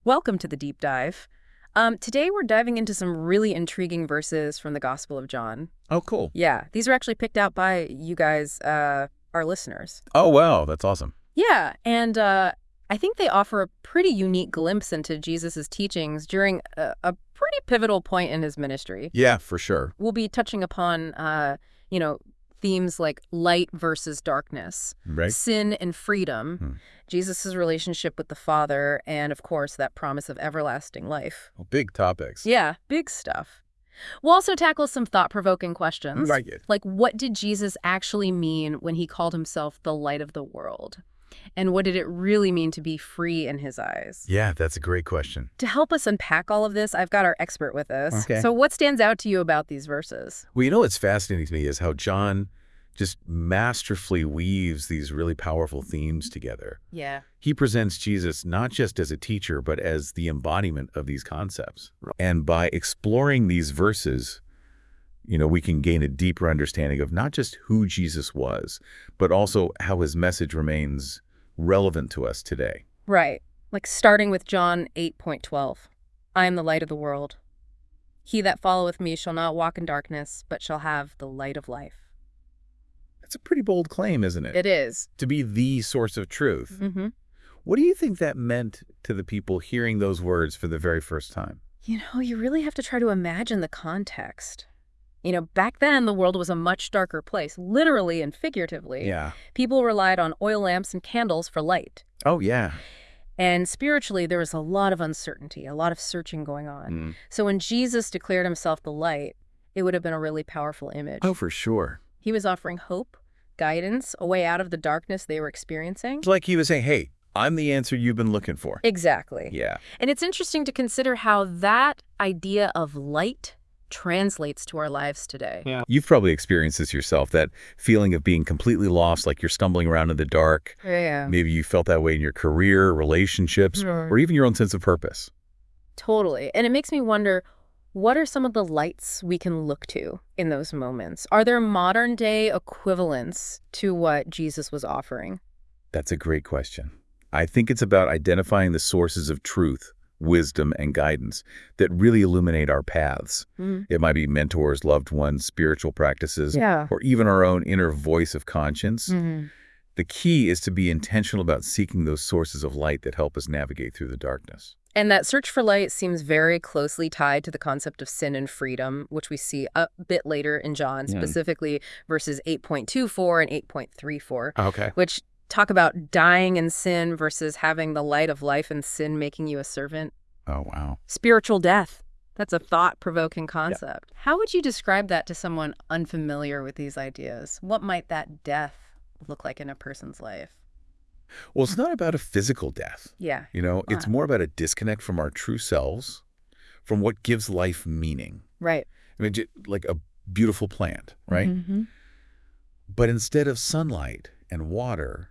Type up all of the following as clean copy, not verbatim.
Welcome to the deep dive. Today we're diving into some really intriguing verses from the Gospel of John. Oh, cool. Yeah, these are actually picked out by you guys, our listeners. Oh, wow. That's awesome. Yeah, and I think they offer a pretty unique glimpse into Jesus' teachings during a pretty pivotal point in his ministry. Yeah, for sure. We'll be touching upon, you know, themes like light versus darkness, Right? sin and freedom, Hmm. Jesus' relationship with the Father, and of course, that promise of everlasting life. Well, big topics. Yeah, big stuff. We'll also tackle some thought-provoking questions. Like it. Like, what did Jesus actually mean when he called himself the light of the world? And what did it really mean to be free in his eyes? Yeah, that's a great question. To help us unpack all of this, I've got our expert with us. Okay. So what stands out to you about these verses? Well, what's fascinating to me is how John just masterfully weaves these really powerful themes together. Yeah. He presents Jesus not just as a teacher, but as the embodiment of these concepts. And by exploring these verses, we can gain a deeper understanding of not just who Jesus was, but also how his message remains relevant to us today. Right. Like starting with John 8:12. I am the light of the world. He that followeth me shall not walk in darkness, but shall have the light of life. That's a pretty bold claim, isn't it? It is. To be the source of truth. Mm-hmm. What do you think that meant to the people hearing those words for the very first time? You really have to try to imagine the context. Back then, the world was a much darker place, literally and figuratively. Yeah. People relied on oil lamps and candles for light. Oh, yeah. And spiritually, there was a lot of uncertainty, a lot of searching going on. Mm. So when Jesus declared himself the light, it would have been a really powerful image. Oh, for sure. He was offering hope, guidance, a way out of the darkness they were experiencing. It's like he was saying, hey, I'm the answer you've been looking for. Exactly. Yeah. And it's interesting to consider how that idea of light translates to our lives today. Yeah. You've probably experienced this yourself, that feeling of being completely lost, like you're stumbling around in the dark. Yeah. Maybe you felt that way in your career, relationships, or even your own sense of purpose. Totally. And it makes me wonder, what are some of the lights we can look to in those moments? Are there modern day equivalents to what Jesus was offering? That's a great question. I think it's about identifying the sources of truth, wisdom, and guidance that really illuminate our paths. It might be mentors, loved ones, spiritual practices, or even our own inner voice of conscience. The key is to be intentional about seeking those sources of light that help us navigate through the darkness. And that search for light seems very closely tied to the concept of sin and freedom, which we see a bit later in John, specifically verses 8.24 and 8.34, Okay. which talk about dying in sin versus having the light of life and sin making you a servant. Oh, wow. Spiritual death. That's a thought-provoking concept. How would you describe that to someone unfamiliar with these ideas? What might that death look like in a person's life? Well, it's not about a physical death. Yeah. It's more about a disconnect from our true selves, from what gives life meaning. Right. I mean, like a beautiful plant, right? Mm-hmm. But instead of sunlight and water,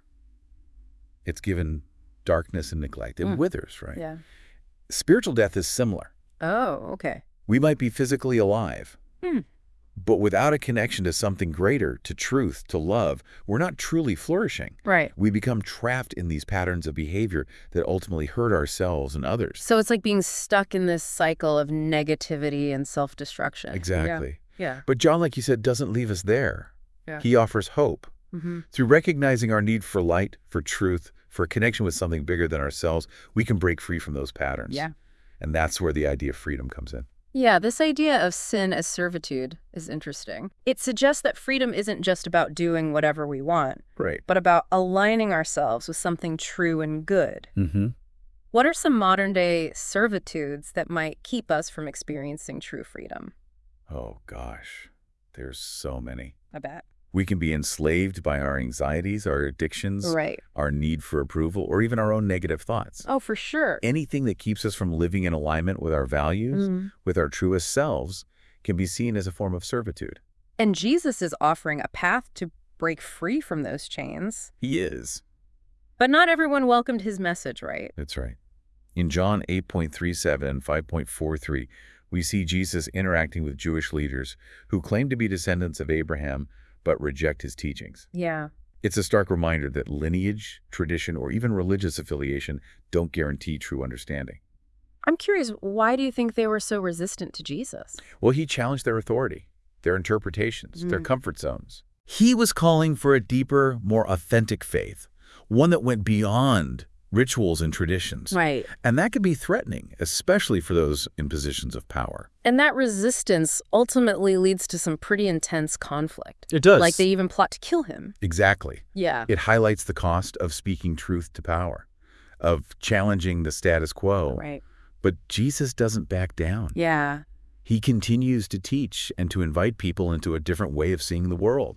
it's given darkness and neglect. It withers, right? Yeah. Spiritual death is similar. Oh, okay. We might be physically alive, Hmm. but without a connection to something greater, to truth, to love, we're not truly flourishing. Right. We become trapped in these patterns of behavior that ultimately hurt ourselves and others. So it's like being stuck in this cycle of negativity and self-destruction. Exactly. Yeah. But John, like you said, doesn't leave us there. Yeah. He offers hope. Mm-hmm. Through recognizing our need for light, for truth, for a connection with something bigger than ourselves, we can break free from those patterns. Yeah. And that's where the idea of freedom comes in. Yeah, this idea of sin as servitude is interesting. It suggests that freedom isn't just about doing whatever we want, Right. but about aligning ourselves with something true and good. Mm-hmm. What are some modern-day servitudes that might keep us from experiencing true freedom? Oh, gosh. There's so many. I bet. We can be enslaved by our anxieties, our addictions, Right. our need for approval, or even our own negative thoughts. Oh, for sure. Anything that keeps us from living in alignment with our values, with our truest selves, can be seen as a form of servitude. And Jesus is offering a path to break free from those chains. He is. But not everyone welcomed his message, right? That's right. In John 8.37 and 5.43, we see Jesus interacting with Jewish leaders who claim to be descendants of Abraham but reject his teachings. Yeah. It's a stark reminder that lineage, tradition, or even religious affiliation don't guarantee true understanding. I'm curious, why do you think they were so resistant to Jesus? Well, he challenged their authority, their interpretations, their comfort zones. He was calling for a deeper, more authentic faith, one that went beyond rituals and traditions. Right. And that could be threatening, especially for those in positions of power. And that resistance ultimately leads to some pretty intense conflict. It does. Like they even plot to kill him. Exactly. Yeah. It highlights the cost of speaking truth to power, of challenging the status quo. Right. But Jesus doesn't back down. Yeah. He continues to teach and to invite people into a different way of seeing the world,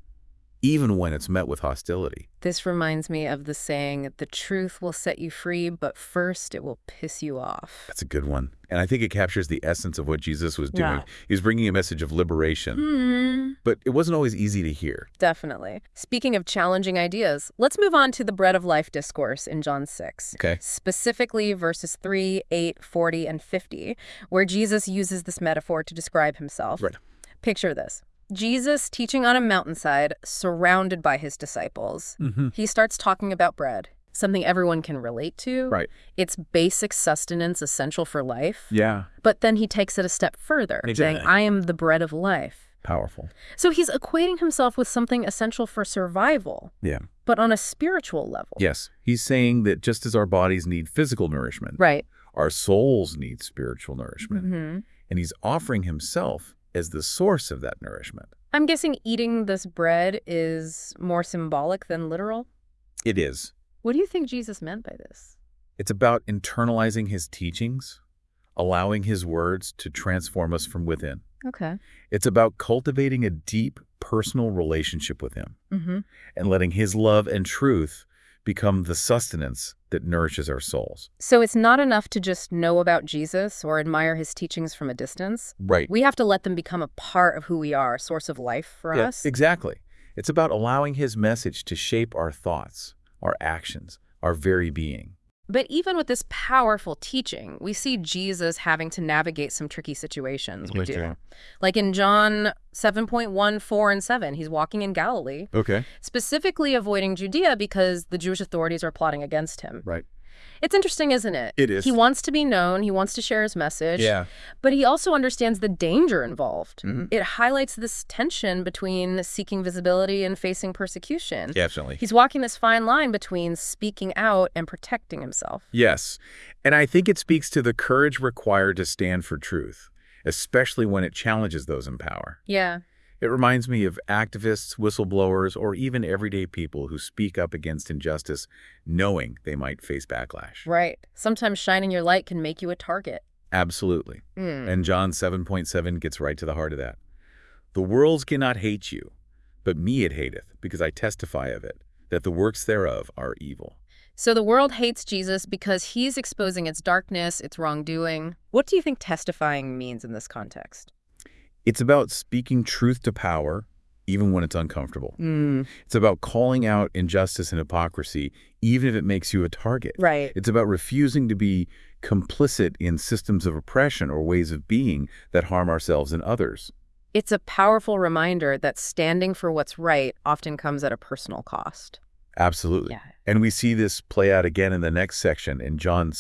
even when it's met with hostility. This reminds me of the saying, the truth will set you free, but first it will piss you off. That's a good one. And I think it captures the essence of what Jesus was doing. Yeah. He was bringing a message of liberation, but it wasn't always easy to hear. Definitely. Speaking of challenging ideas, let's move on to the bread of life discourse in John 6. Okay. Specifically verses 3, 8, 40, and 50, where Jesus uses this metaphor to describe himself. Right. Picture this. Jesus teaching on a mountainside, surrounded by his disciples. He starts talking about bread, something everyone can relate to. Right. It's basic sustenance essential for life. Yeah. But then he takes it a step further, saying, I am the bread of life. Powerful. So he's equating himself with something essential for survival, Yeah. but on a spiritual level. Yes. He's saying that just as our bodies need physical nourishment, Right. our souls need spiritual nourishment. Mm-hmm. And he's offering himself as the source of that nourishment. I'm guessing eating this bread is more symbolic than literal? It is. What do you think Jesus meant by this? It's about internalizing his teachings, allowing his words to transform us from within. Okay. It's about cultivating a deep personal relationship with him and letting his love and truth become the sustenance that nourishes our souls. So it's not enough to just know about Jesus or admire his teachings from a distance. Right. We have to let them become a part of who we are, a source of life for us. Exactly. It's about allowing his message to shape our thoughts, our actions, our very being. But even with this powerful teaching, we see Jesus having to navigate some tricky situations. We do. Like in John 7.1, 4, and 7, he's walking in Galilee, Okay. specifically avoiding Judea because the Jewish authorities are plotting against him. Right. It's interesting, isn't it? It is. He wants to be known. He wants to share his message. Yeah. But he also understands the danger involved. Mhm. It highlights this tension between seeking visibility and facing persecution. Definitely. He's walking this fine line between speaking out and protecting himself. Yes. And I think it speaks to the courage required to stand for truth, especially when it challenges those in power. Yeah. It reminds me of activists, whistleblowers, or even everyday people who speak up against injustice knowing they might face backlash. Right. Sometimes shining your light can make you a target. Absolutely. And John 7.7 gets right to the heart of that. The world cannot hate you, but me it hateth, because I testify of it, that the works thereof are evil. So the world hates Jesus because he's exposing its darkness, its wrongdoing. What do you think testifying means in this context? It's about speaking truth to power, even when it's uncomfortable. It's about calling out injustice and hypocrisy, even if it makes you a target. Right. It's about refusing to be complicit in systems of oppression or ways of being that harm ourselves and others. It's a powerful reminder that standing for what's right often comes at a personal cost. Absolutely. Yeah. And we see this play out again in the next section in John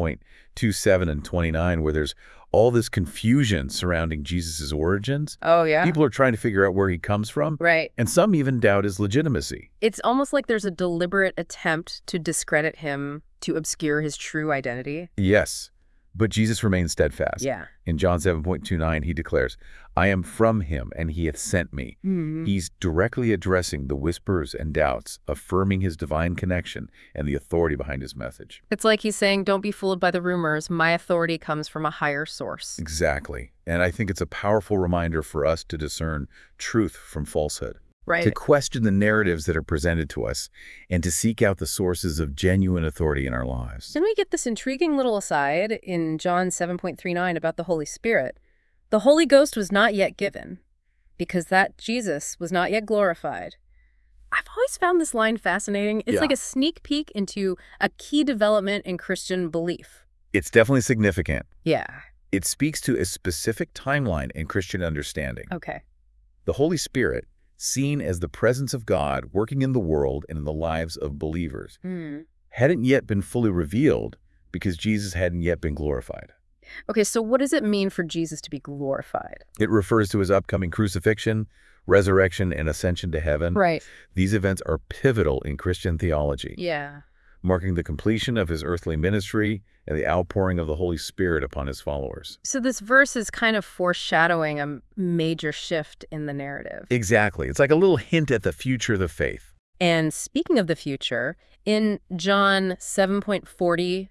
7.27 and 29, where there's all this confusion surrounding Jesus' origins. Oh, yeah? People are trying to figure out where he comes from. Right. And some even doubt his legitimacy. It's almost like there's a deliberate attempt to discredit him, to obscure his true identity. Yes. But Jesus remains steadfast. Yeah. In John 7.29, he declares, I am from him, and he hath sent me. He's directly addressing the whispers and doubts, affirming his divine connection and the authority behind his message. It's like he's saying, don't be fooled by the rumors. My authority comes from a higher source. Exactly. And I think it's a powerful reminder for us to discern truth from falsehood. Right. To question the narratives that are presented to us, and to seek out the sources of genuine authority in our lives. Then we get this intriguing little aside in John 7.39 about the Holy Spirit. The Holy Ghost was not yet given, because that Jesus was not yet glorified. I've always found this line fascinating. It's like a sneak peek into a key development in Christian belief. It's definitely significant. Yeah. It speaks to a specific timeline in Christian understanding. Okay. The Holy Spirit, seen as the presence of God working in the world and in the lives of believers, hadn't yet been fully revealed, because Jesus hadn't yet been glorified. Okay, so what does it mean for Jesus to be glorified? It refers to his upcoming crucifixion, resurrection, and ascension to heaven. Right. These events are pivotal in Christian theology, Yeah. marking the completion of his earthly ministry and the outpouring of the Holy Spirit upon his followers. So this verse is kind of foreshadowing a major shift in the narrative. Exactly. It's like a little hint at the future of the faith. And speaking of the future, in John 7:40,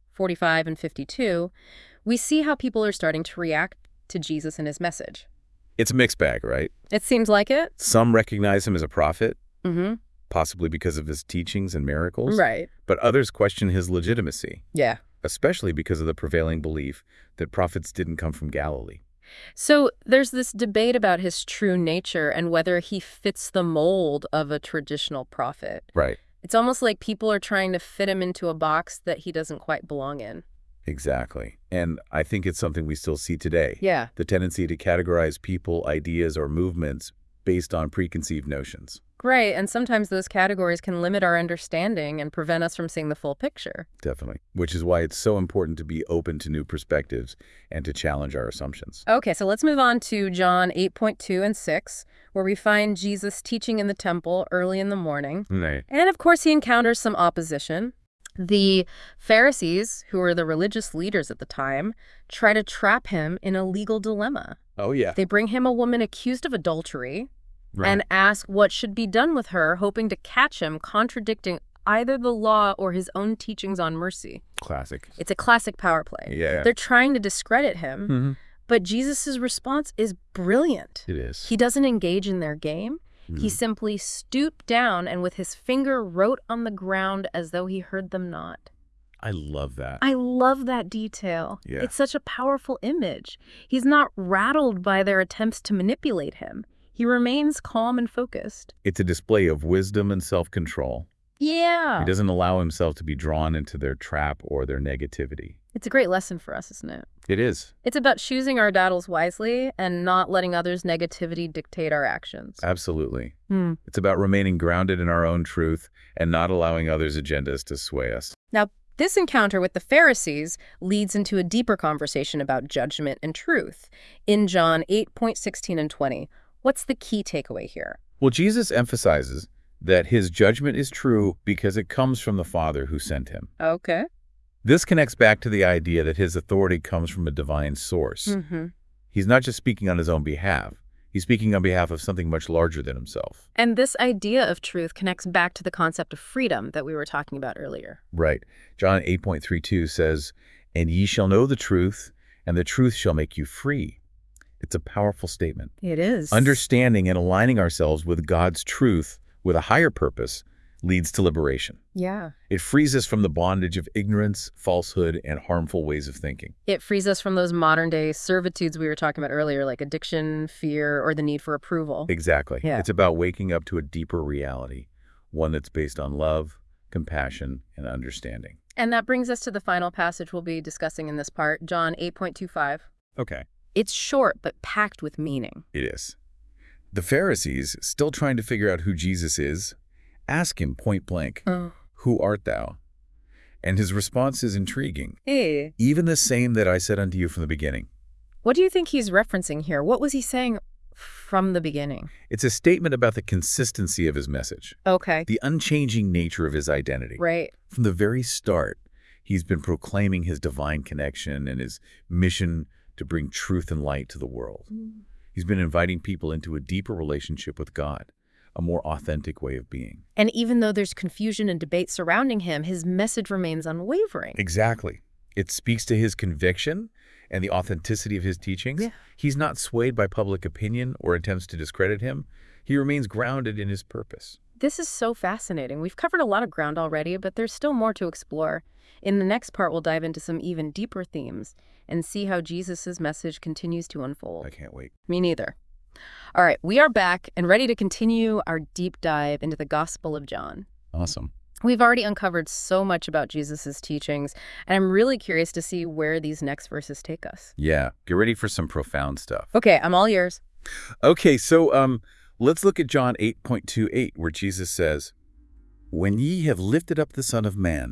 45, and 52, we see how people are starting to react to Jesus and his message. It's a mixed bag, right? It seems like it. Some recognize him as a prophet, Mm-hmm. possibly because of his teachings and miracles. Right. But others question his legitimacy, Yeah. especially because of the prevailing belief that prophets didn't come from Galilee. So there's this debate about his true nature and whether he fits the mold of a traditional prophet. Right. It's almost like people are trying to fit him into a box that he doesn't quite belong in. Exactly. And I think it's something we still see today. Yeah. The tendency to categorize people, ideas, or movements based on preconceived notions. Right, and sometimes those categories can limit our understanding and prevent us from seeing the full picture. Definitely. Which is why it's so important to be open to new perspectives and to challenge our assumptions. Okay, so let's move on to John 8:2 and 6, where we find Jesus teaching in the temple early in the morning. Right. And of course, he encounters some opposition. The Pharisees, who were the religious leaders at the time, try to trap him in a legal dilemma. Oh, yeah. They bring him a woman accused of adultery Right. and ask what should be done with her, hoping to catch him contradicting either the law or his own teachings on mercy. Classic. It's a classic power play. Yeah. They're trying to discredit him, Mhm. but Jesus' response is brilliant. It is. He doesn't engage in their game. He simply stooped down and with his finger wrote on the ground as though he heard them not. I love that. I love that detail. Yeah. It's such a powerful image. He's not rattled by their attempts to manipulate him. He remains calm and focused. It's a display of wisdom and self-control. Yeah. He doesn't allow himself to be drawn into their trap or their negativity. It's a great lesson for us, isn't it? It is. It's about choosing our battles wisely and not letting others' negativity dictate our actions. Absolutely. Hmm. It's about remaining grounded in our own truth and not allowing others' agendas to sway us. Now, this encounter with the Pharisees leads into a deeper conversation about judgment and truth. In John 8:16 and 20, what's the key takeaway here? Well, Jesus emphasizes that his judgment is true because it comes from the Father who sent him. Okay. This connects back to the idea that his authority comes from a divine source. Mm-hmm. He's not just speaking on his own behalf. He's speaking on behalf of something much larger than himself. And this idea of truth connects back to the concept of freedom that we were talking about earlier. Right. John 8:32 says, "And ye shall know the truth, and the truth shall make you free." It's a powerful statement. It is. Understanding and aligning ourselves with God's truth with a higher purpose leads to liberation. Yeah. It frees us from the bondage of ignorance, falsehood, and harmful ways of thinking. It frees us from those modern-day servitudes we were talking about earlier, like addiction, fear, or the need for approval. Exactly. Yeah. It's about waking up to a deeper reality, one that's based on love, compassion, and understanding. And that brings us to the final passage we'll be discussing in this part, John 8:25. Okay. It's short, but packed with meaning. It is. The Pharisees, still trying to figure out who Jesus is, ask him point blank, "Who art thou?" And his response is intriguing. Hey. "Even the same that I said unto you from the beginning." What do you think he's referencing here? What was he saying from the beginning? It's a statement about the consistency of his message, Okay. the unchanging nature of his identity. Right. From the very start, he's been proclaiming his divine connection and his mission to bring truth and light to the world. He's been inviting people into a deeper relationship with God, a more authentic way of being. And even though there's confusion and debate surrounding him, his message remains unwavering. Exactly. It speaks to his conviction and the authenticity of his teachings. Yeah. He's not swayed by public opinion or attempts to discredit him. He remains grounded in his purpose. This is so fascinating. We've covered a lot of ground already, but there's still more to explore. In the next part, we'll dive into some even deeper themes and see how Jesus' message continues to unfold. I can't wait. Me neither. All right, we are back and ready to continue our deep dive into the Gospel of John. Awesome. We've already uncovered so much about Jesus' teachings, and I'm really curious to see where these next verses take us. Yeah, get ready for some profound stuff. Okay, I'm all yours. Okay, so let's look at John 8:28, where Jesus says, "When ye have lifted up the Son of Man,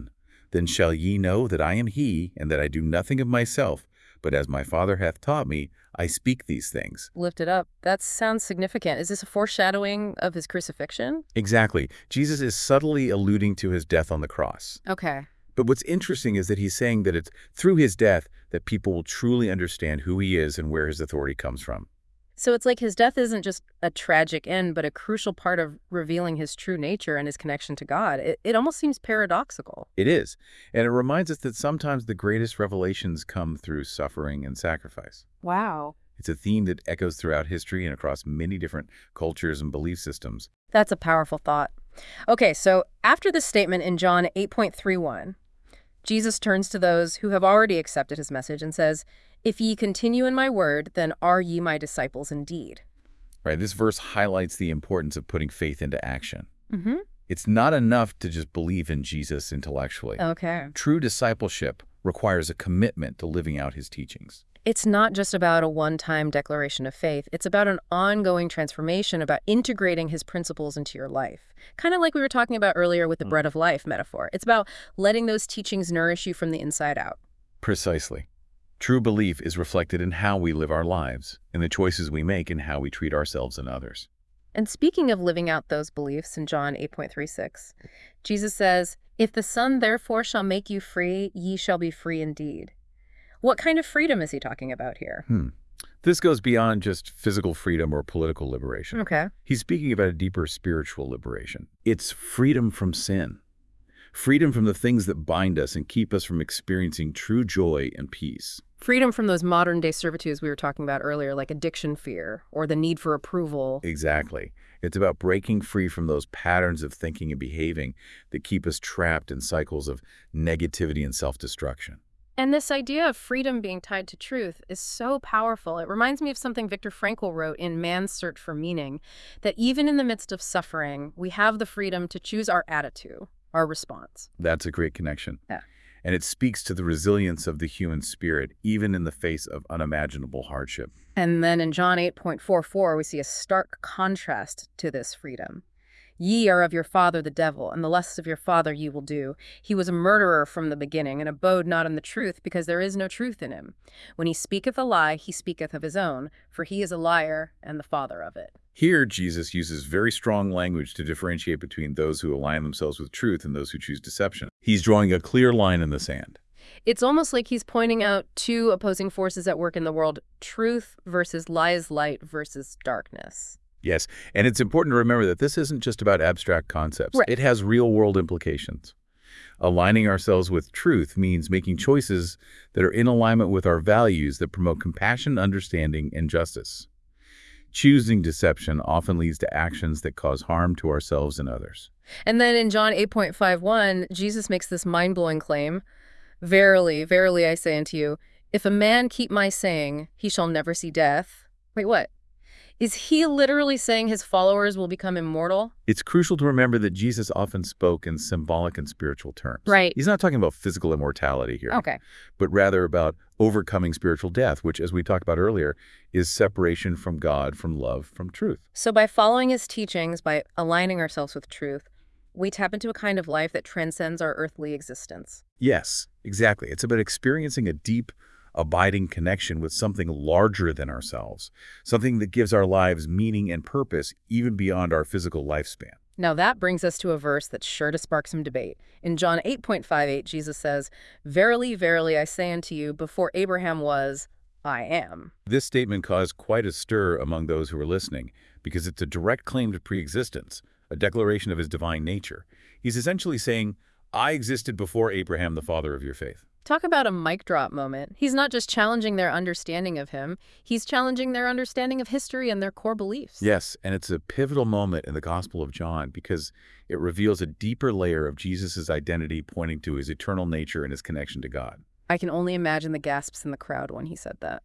Then shall ye know that I am he, and that I do nothing of myself, but as my Father hath taught me, I speak these things. Lifted up. That sounds significant. Is this a foreshadowing of his crucifixion? Exactly. Jesus is subtly alluding to his death on the cross. Okay. But what's interesting is that he's saying that it's through his death that people will truly understand who he is and where his authority comes from. So it's like his death isn't just a tragic end, but a crucial part of revealing his true nature and his connection to God. It almost seems paradoxical. It is. And it reminds us that sometimes the greatest revelations come through suffering and sacrifice. Wow. It's a theme that echoes throughout history and across many different cultures and belief systems. That's a powerful thought. Okay, so after this statement in John 8.31, Jesus turns to those who have already accepted his message and says, "If ye continue in my word, then are ye my disciples indeed." Right? This verse highlights the importance of putting faith into action. Mm-hmm. It's not enough to just believe in Jesus intellectually. Okay. True discipleship requires a commitment to living out his teachings. It's not just about a one-time declaration of faith. It's about an ongoing transformation, about integrating his principles into your life. Kind of like we were talking about earlier with the bread of life metaphor. It's about letting those teachings nourish you from the inside out. Precisely. True belief is reflected in how we live our lives, in the choices we make, and how we treat ourselves and others. And speaking of living out those beliefs in John 8.36, Jesus says, "If the Son therefore shall make you free, ye shall be free indeed." What kind of freedom is he talking about here? This goes beyond just physical freedom or political liberation. Okay. He's speaking about a deeper spiritual liberation. It's freedom from sin, freedom from the things that bind us and keep us from experiencing true joy and peace. Freedom from those modern-day servitudes we were talking about earlier, like addiction fear or the need for approval. Exactly. It's about breaking free from those patterns of thinking and behaving that keep us trapped in cycles of negativity and self-destruction. And this idea of freedom being tied to truth is so powerful. It reminds me of something Viktor Frankl wrote in Man's Search for Meaning, that even in the midst of suffering, we have the freedom to choose our attitude, our response. That's a great connection. Yeah. And it speaks to the resilience of the human spirit, even in the face of unimaginable hardship. And then in John 8.44, we see a stark contrast to this freedom. "Ye are of your father the devil, and the lusts of your father ye will do. He was a murderer from the beginning, and abode not in the truth, because there is no truth in him. When he speaketh a lie, he speaketh of his own, for he is a liar and the father of it." Here, Jesus uses very strong language to differentiate between those who align themselves with truth and those who choose deception. He's drawing a clear line in the sand. It's almost like he's pointing out two opposing forces at work in the world: truth versus lies, light versus darkness. Yes, and it's important to remember that this isn't just about abstract concepts. Right. It has real-world implications. Aligning ourselves with truth means making choices that are in alignment with our values that promote compassion, understanding, and justice. Choosing deception often leads to actions that cause harm to ourselves and others. And then in John 8.51, Jesus makes this mind-blowing claim, "Verily, verily, I say unto you, if a man keep my saying, he shall never see death." Wait, what? Is he literally saying his followers will become immortal? It's crucial to remember that Jesus often spoke in symbolic and spiritual terms. Right. He's not talking about physical immortality here, Okay. but rather about overcoming spiritual death, which, as we talked about earlier, is separation from God, from love, from truth. So by following his teachings, by aligning ourselves with truth, we tap into a kind of life that transcends our earthly existence. Yes, exactly. It's about experiencing a deep, abiding connection with something larger than ourselves, something that gives our lives meaning and purpose even beyond our physical lifespan. Now that brings us to a verse that's sure to spark some debate. In John 8.58, Jesus says, "Verily, verily, I say unto you, before Abraham was, I am." This statement caused quite a stir among those who were listening because it's a direct claim to preexistence, a declaration of his divine nature. He's essentially saying, I existed before Abraham, the father of your faith. Talk about a mic drop moment. He's not just challenging their understanding of him, he's challenging their understanding of history and their core beliefs. Yes, and it's a pivotal moment in the Gospel of John because it reveals a deeper layer of Jesus' identity pointing to his eternal nature and his connection to God. I can only imagine the gasps in the crowd when he said that.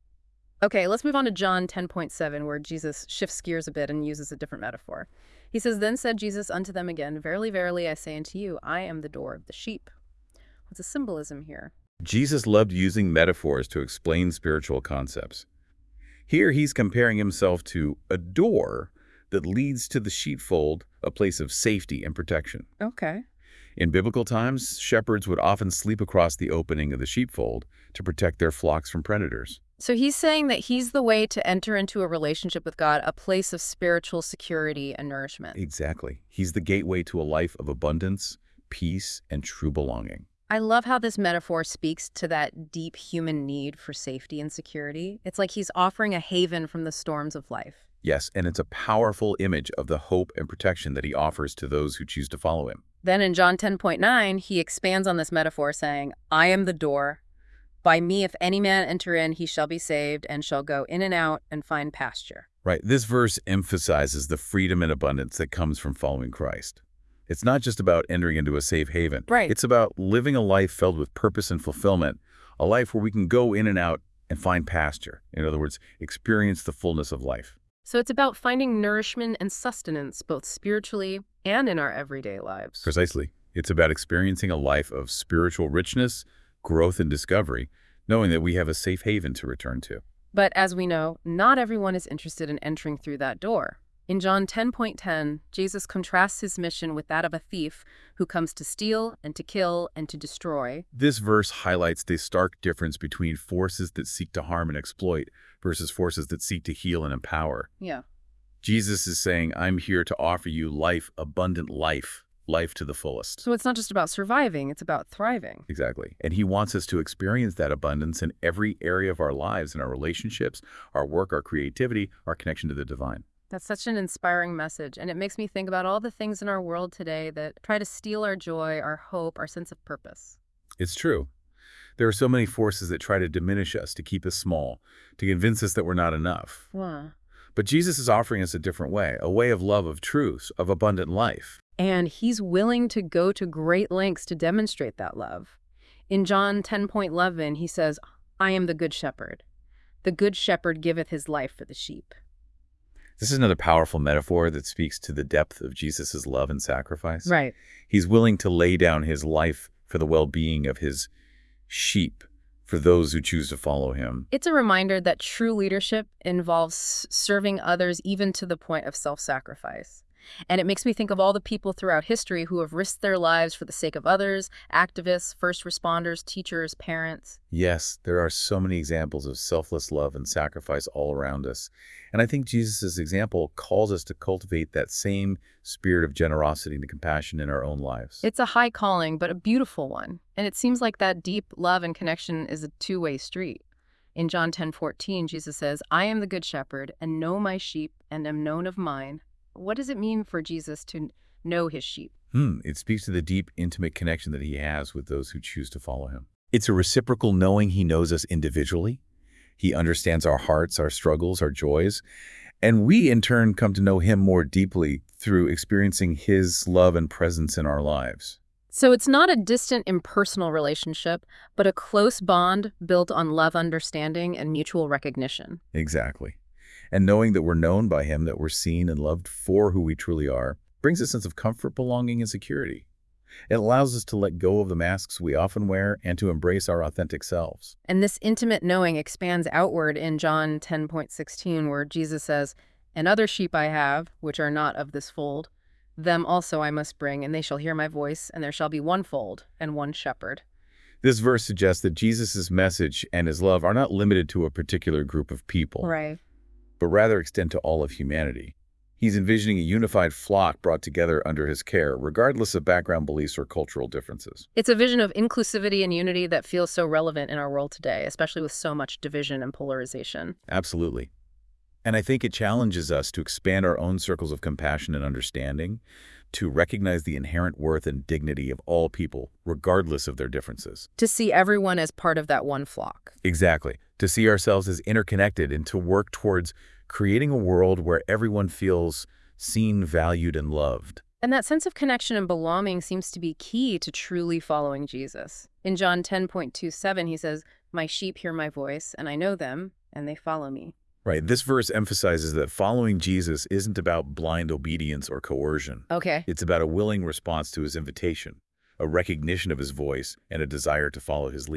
Okay, let's move on to John 10.7, where Jesus shifts gears a bit and uses a different metaphor. He says, "Then said Jesus unto them again, Verily, verily, I say unto you, I am the door of the sheep." What's the symbolism here? Jesus loved using metaphors to explain spiritual concepts. Here he's comparing himself to a door that leads to the sheepfold, a place of safety and protection. Okay. In biblical times, shepherds would often sleep across the opening of the sheepfold to protect their flocks from predators. So he's saying that he's the way to enter into a relationship with God, a place of spiritual security and nourishment. Exactly. He's the gateway to a life of abundance, peace, and true belonging. I love how this metaphor speaks to that deep human need for safety and security. It's like he's offering a haven from the storms of life. Yes, and it's a powerful image of the hope and protection that he offers to those who choose to follow him. Then in John 10:9, he expands on this metaphor saying, I am the door. By me, if any man enter in, he shall be saved and shall go in and out and find pasture. Right. This verse emphasizes the freedom and abundance that comes from following Christ. It's not just about entering into a safe haven. Right. It's about living a life filled with purpose and fulfillment, a life where we can go in and out and find pasture. In other words, experience the fullness of life. So it's about finding nourishment and sustenance, both spiritually and in our everyday lives. Precisely. It's about experiencing a life of spiritual richness, growth, and discovery, knowing that we have a safe haven to return to. But as we know, not everyone is interested in entering through that door. In John 10:10, Jesus contrasts his mission with that of a thief who comes to steal and to kill and to destroy. This verse highlights the stark difference between forces that seek to harm and exploit versus forces that seek to heal and empower. Yeah. Jesus is saying, I'm here to offer you life, abundant life, life to the fullest. So it's not just about surviving, it's about thriving. Exactly. And he wants us to experience that abundance in every area of our lives, in our relationships, our work, our creativity, our connection to the divine. That's such an inspiring message, and it makes me think about all the things in our world today that try to steal our joy, our hope, our sense of purpose. It's true. There are so many forces that try to diminish us, to keep us small, to convince us that we're not enough. Wow. But Jesus is offering us a different way, a way of love, of truth, of abundant life. And he's willing to go to great lengths to demonstrate that love. In John 10:11, he says, I am the good shepherd. The good shepherd giveth his life for the sheep. This is another powerful metaphor that speaks to the depth of Jesus' love and sacrifice. Right. He's willing to lay down his life for the well-being of his sheep, for those who choose to follow him. It's a reminder that true leadership involves serving others even to the point of self-sacrifice. And it makes me think of all the people throughout history who have risked their lives for the sake of others, activists, first responders, teachers, parents. Yes, there are so many examples of selfless love and sacrifice all around us. And I think Jesus' example calls us to cultivate that same spirit of generosity and compassion in our own lives. It's a high calling, but a beautiful one. And it seems like that deep love and connection is a two-way street. In John 10:14, Jesus says, I am the good shepherd, and know my sheep, and am known of mine. What does it mean for Jesus to know his sheep? It speaks to the deep, intimate connection that he has with those who choose to follow him. It's a reciprocal knowing he knows us individually. He understands our hearts, our struggles, our joys. And we, in turn, come to know him more deeply through experiencing his love and presence in our lives. So it's not a distant, impersonal relationship, but a close bond built on love, understanding, and mutual recognition. Exactly. And knowing that we're known by him, that we're seen and loved for who we truly are, brings a sense of comfort, belonging, and security. It allows us to let go of the masks we often wear and to embrace our authentic selves. And this intimate knowing expands outward in John 10:16, where Jesus says, And other sheep I have, which are not of this fold, them also I must bring, and they shall hear my voice, and there shall be one fold and one shepherd. This verse suggests that Jesus' message and his love are not limited to a particular group of people, Right. but rather extend to all of humanity. He's envisioning a unified flock brought together under his care, regardless of background beliefs or cultural differences. It's a vision of inclusivity and unity that feels so relevant in our world today, especially with so much division and polarization. Absolutely. And I think it challenges us to expand our own circles of compassion and understanding, to recognize the inherent worth and dignity of all people, regardless of their differences. To see everyone as part of that one flock. Exactly. To see ourselves as interconnected and to work towards creating a world where everyone feels seen, valued, and loved. And that sense of connection and belonging seems to be key to truly following Jesus. In John 10:27, he says, My sheep hear my voice, and I know them, and they follow me. Right. This verse emphasizes that following Jesus isn't about blind obedience or coercion. Okay. It's about a willing response to his invitation, a recognition of his voice, and a desire to follow his lead.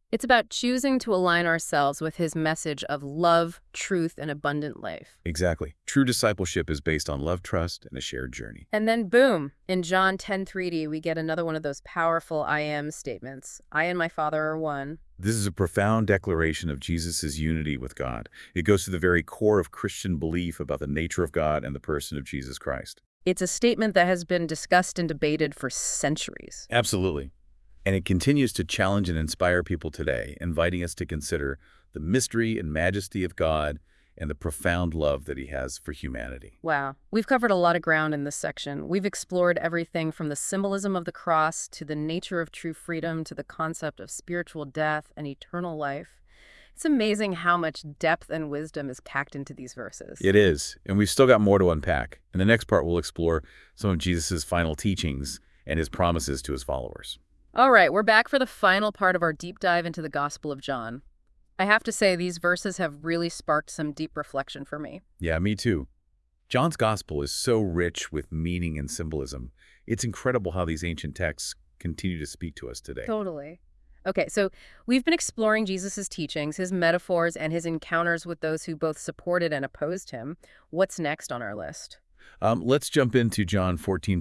It's about choosing to align ourselves with his message of love, truth, and abundant life. Exactly. True discipleship is based on love, trust, and a shared journey. And then boom, in John 10:3, we get another one of those powerful I am statements. I and my Father are one. This is a profound declaration of Jesus' unity with God. It goes to the very core of Christian belief about the nature of God and the person of Jesus Christ. It's a statement that has been discussed and debated for centuries. Absolutely. And it continues to challenge and inspire people today, inviting us to consider the mystery and majesty of God and the profound love that he has for humanity. Wow. We've covered a lot of ground in this section. We've explored everything from the symbolism of the cross to the nature of true freedom to the concept of spiritual death and eternal life. It's amazing how much depth and wisdom is packed into these verses. It is, and we've still got more to unpack. In the next part, we'll explore some of Jesus' final teachings and his promises to his followers. All right, we're back for the final part of our deep dive into the Gospel of John. I have to say, these verses have really sparked some deep reflection for me. Yeah, me too. John's gospel is so rich with meaning and symbolism. It's incredible how these ancient texts continue to speak to us today. Totally. Okay, so we've been exploring Jesus' teachings, his metaphors, and his encounters with those who both supported and opposed him. What's next on our list? Let's jump into John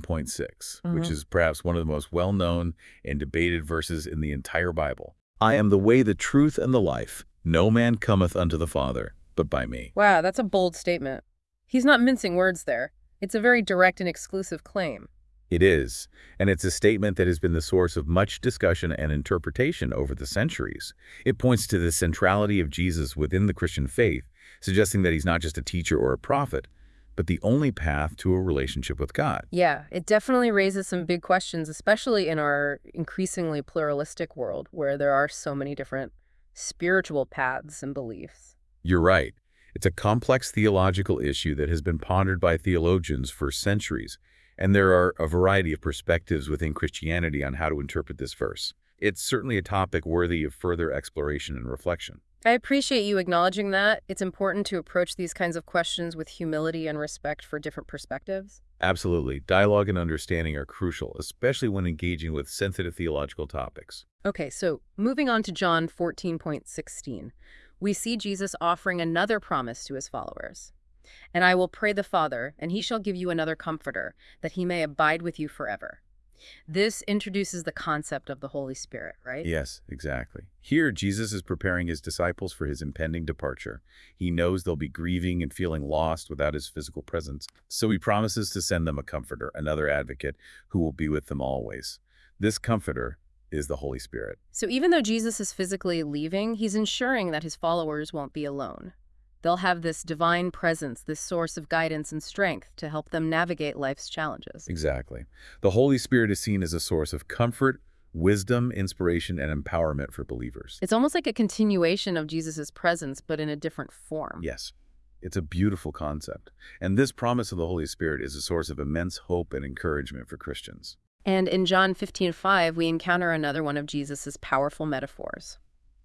14.6, which is perhaps one of the most well-known and debated verses in the entire Bible. I am the way, the truth, and the life. No man cometh unto the Father, but by me. Wow, that's a bold statement. He's not mincing words there. It's a very direct and exclusive claim. It is, and it's a statement that has been the source of much discussion and interpretation over the centuries. It points to the centrality of Jesus within the Christian faith, suggesting that he's not just a teacher or a prophet, but the only path to a relationship with God. Yeah, it definitely raises some big questions, especially in our increasingly pluralistic world where there are so many different spiritual paths and beliefs. You're right. It's a complex theological issue that has been pondered by theologians for centuries, and there are a variety of perspectives within Christianity on how to interpret this verse. It's certainly a topic worthy of further exploration and reflection. I appreciate you acknowledging that. It's important to approach these kinds of questions with humility and respect for different perspectives. Absolutely. Dialogue and understanding are crucial, especially when engaging with sensitive theological topics. Okay, so moving on to John 14.16, we see Jesus offering another promise to his followers. And I will pray the Father, and he shall give you another comforter, that he may abide with you forever. This introduces the concept of the Holy Spirit, right? Yes, exactly. Here, Jesus is preparing his disciples for his impending departure. He knows they'll be grieving and feeling lost without his physical presence, so he promises to send them a comforter, another advocate, who will be with them always. This comforter is the Holy Spirit. So even though Jesus is physically leaving, he's ensuring that his followers won't be alone. They'll have this divine presence, this source of guidance and strength to help them navigate life's challenges. Exactly. The Holy Spirit is seen as a source of comfort, wisdom, inspiration, and empowerment for believers. It's almost like a continuation of Jesus' presence, but in a different form. Yes. It's a beautiful concept. And this promise of the Holy Spirit is a source of immense hope and encouragement for Christians. And in John 15:5, we encounter another one of Jesus' powerful metaphors.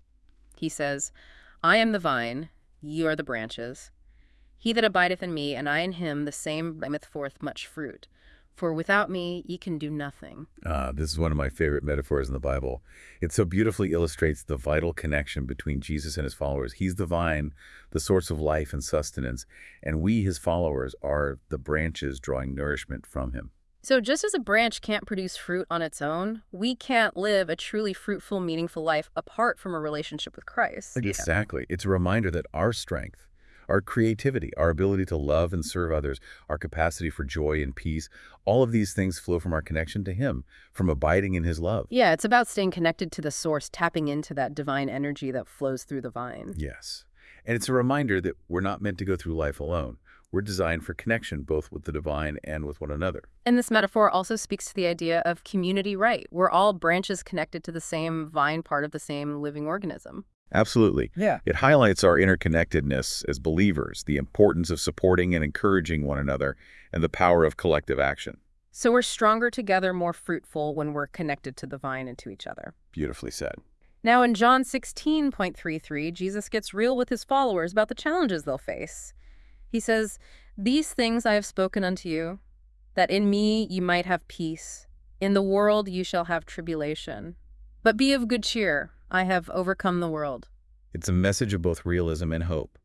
He says, I am the vine, ye are the branches. He that abideth in me, and I in him, the same bringeth forth much fruit. For without me ye can do nothing. This is one of my favorite metaphors in the Bible. It so beautifully illustrates the vital connection between Jesus and his followers. He's the vine, the source of life and sustenance, and we, his followers, are the branches drawing nourishment from him. So just as a branch can't produce fruit on its own, we can't live a truly fruitful, meaningful life apart from a relationship with Christ. Exactly. It's a reminder that our strength, our creativity, our ability to love and serve others, our capacity for joy and peace, all of these things flow from our connection to him, from abiding in his love. Yeah, it's about staying connected to the source, tapping into that divine energy that flows through the vine. Yes. And it's a reminder that we're not meant to go through life alone. We're designed for connection both with the divine and with one another. And this metaphor also speaks to the idea of community right. We're all branches connected to the same vine, part of the same living organism. Absolutely. Yeah. It highlights our interconnectedness as believers, the importance of supporting and encouraging one another, and the power of collective action. So we're stronger together, more fruitful when we're connected to the vine and to each other. Beautifully said. Now in John 16.33, Jesus gets real with his followers about the challenges they'll face. He says, These things I have spoken unto you, that in me ye might have peace. In the world you shall have tribulation. But be of good cheer. I have overcome the world. It's a message of both realism and hope.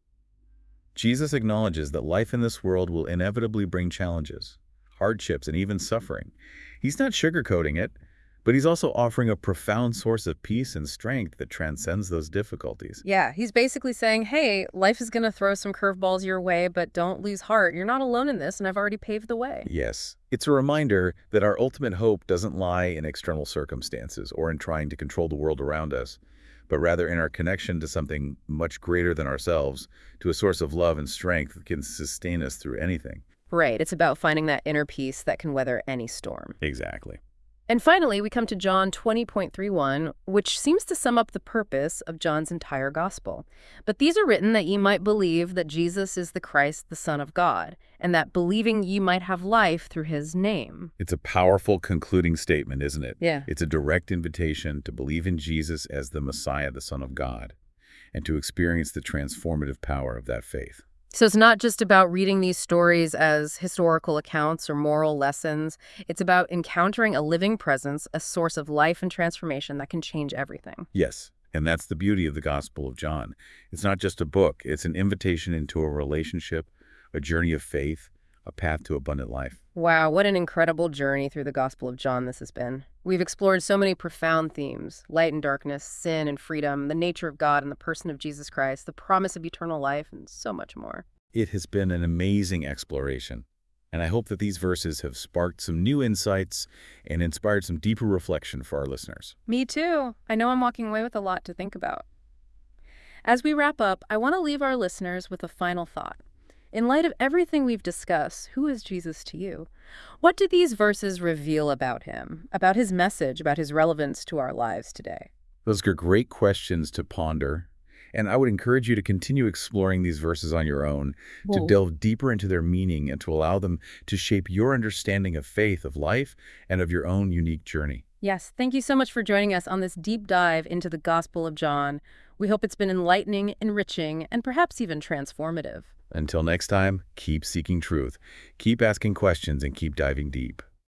Jesus acknowledges that life in this world will inevitably bring challenges, hardships, and even suffering. He's not sugarcoating it, but he's also offering a profound source of peace and strength that transcends those difficulties. Yeah, he's basically saying, hey, life is going to throw some curveballs your way, but don't lose heart. You're not alone in this, and I've already paved the way. Yes, it's a reminder that our ultimate hope doesn't lie in external circumstances or in trying to control the world around us, but rather in our connection to something much greater than ourselves, to a source of love and strength that can sustain us through anything. Right, it's about finding that inner peace that can weather any storm. Exactly. And finally, we come to John 20.31, which seems to sum up the purpose of John's entire gospel. But these are written that ye might believe that Jesus is the Christ, the Son of God, and that believing ye might have life through his name. It's a powerful concluding statement, isn't it? Yeah. It's a direct invitation to believe in Jesus as the Messiah, the Son of God, and to experience the transformative power of that faith. So it's not just about reading these stories as historical accounts or moral lessons. It's about encountering a living presence, a source of life and transformation that can change everything. Yes, and that's the beauty of the Gospel of John. It's not just a book. It's an invitation into a relationship, a journey of faith, a path to abundant life. Wow, what an incredible journey through the Gospel of John this has been. We've explored so many profound themes: light and darkness, sin and freedom, the nature of God and the person of Jesus Christ, the promise of eternal life, and so much more. It has been an amazing exploration, and I hope that these verses have sparked some new insights and inspired some deeper reflection for our listeners. Me too. I know I'm walking away with a lot to think about. As we wrap up, I want to leave our listeners with a final thought. In light of everything we've discussed, who is Jesus to you? What do these verses reveal about him, about his message, about his relevance to our lives today? Those are great questions to ponder, and I would encourage you to continue exploring these verses on your own, to delve deeper into their meaning and to allow them to shape your understanding of faith, of life, and of your own unique journey. Yes, thank you so much for joining us on this deep dive into the Gospel of John. We hope it's been enlightening, enriching, and perhaps even transformative. Until next time, keep seeking truth, keep asking questions, and keep diving deep.